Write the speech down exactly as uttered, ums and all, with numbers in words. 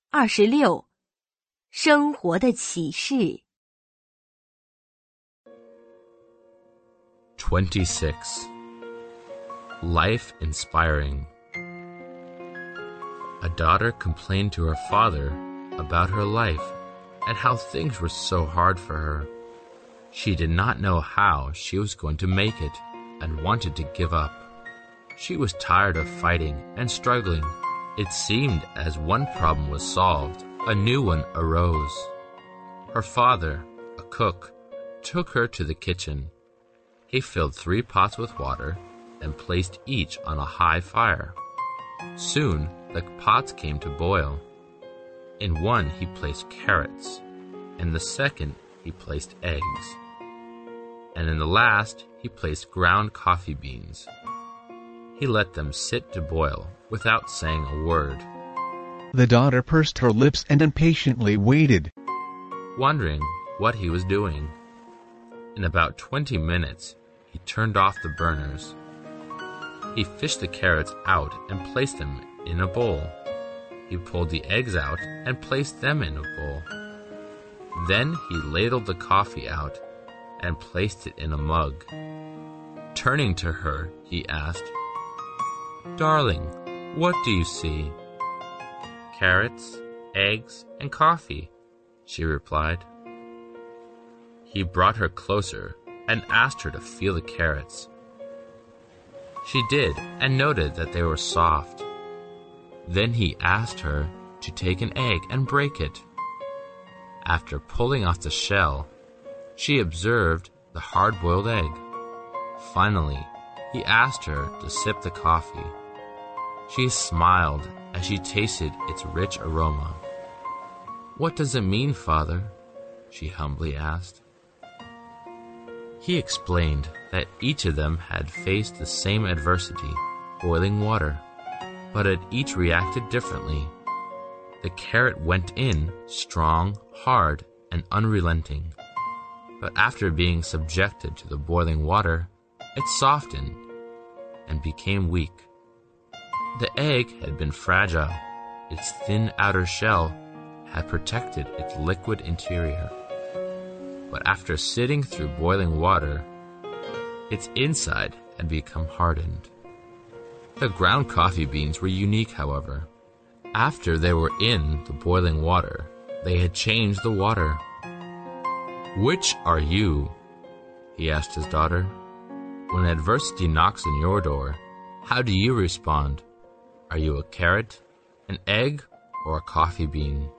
二十六，生活的启示。 twenty-six. Life inspiring. A daughter complained to her father about her life and how things were so hard for her. She did not know how she was going to make it and wanted to give up. She was tired of fighting and struggling. It seemed as one problem was solved, a new one arose. Her father, a cook, took her to the kitchen. He filled three pots with water and placed each on a high fire. Soon the pots came to boil. In one he placed carrots, in the second he placed eggs, and in the last he placed ground coffee beans. He let them sit to boil without saying a word. The daughter pursed her lips and impatiently waited, wondering what he was doing. In about twenty minutes, he turned off the burners. He fished the carrots out and placed them in a bowl. He pulled the eggs out and placed them in a bowl. Then he ladled the coffee out and placed it in a mug. Turning to her, he asked, "Darling, what do you see?" "Carrots, eggs, and coffee," she replied. He brought her closer and asked her to feel the carrots. She did and noted that they were soft. Then he asked her to take an egg and break it. After pulling off the shell, she observed the hard-boiled egg. Finally, he asked her to sip the coffee. She smiled as she tasted its rich aroma. "What does it mean, Father?" she humbly asked. He explained that each of them had faced the same adversity, boiling water, but had each reacted differently. The carrot went in strong, hard, and unrelenting, but after being subjected to the boiling water, it softened and became weak. The egg had been fragile. Its thin outer shell had protected its liquid interior. But after sitting through boiling water, its inside had become hardened. The ground coffee beans were unique, however. After they were in the boiling water, they had changed the water. "Which are you?" he asked his daughter. "When adversity knocks on your door, how do you respond? Are you a carrot, an egg, or a coffee bean?"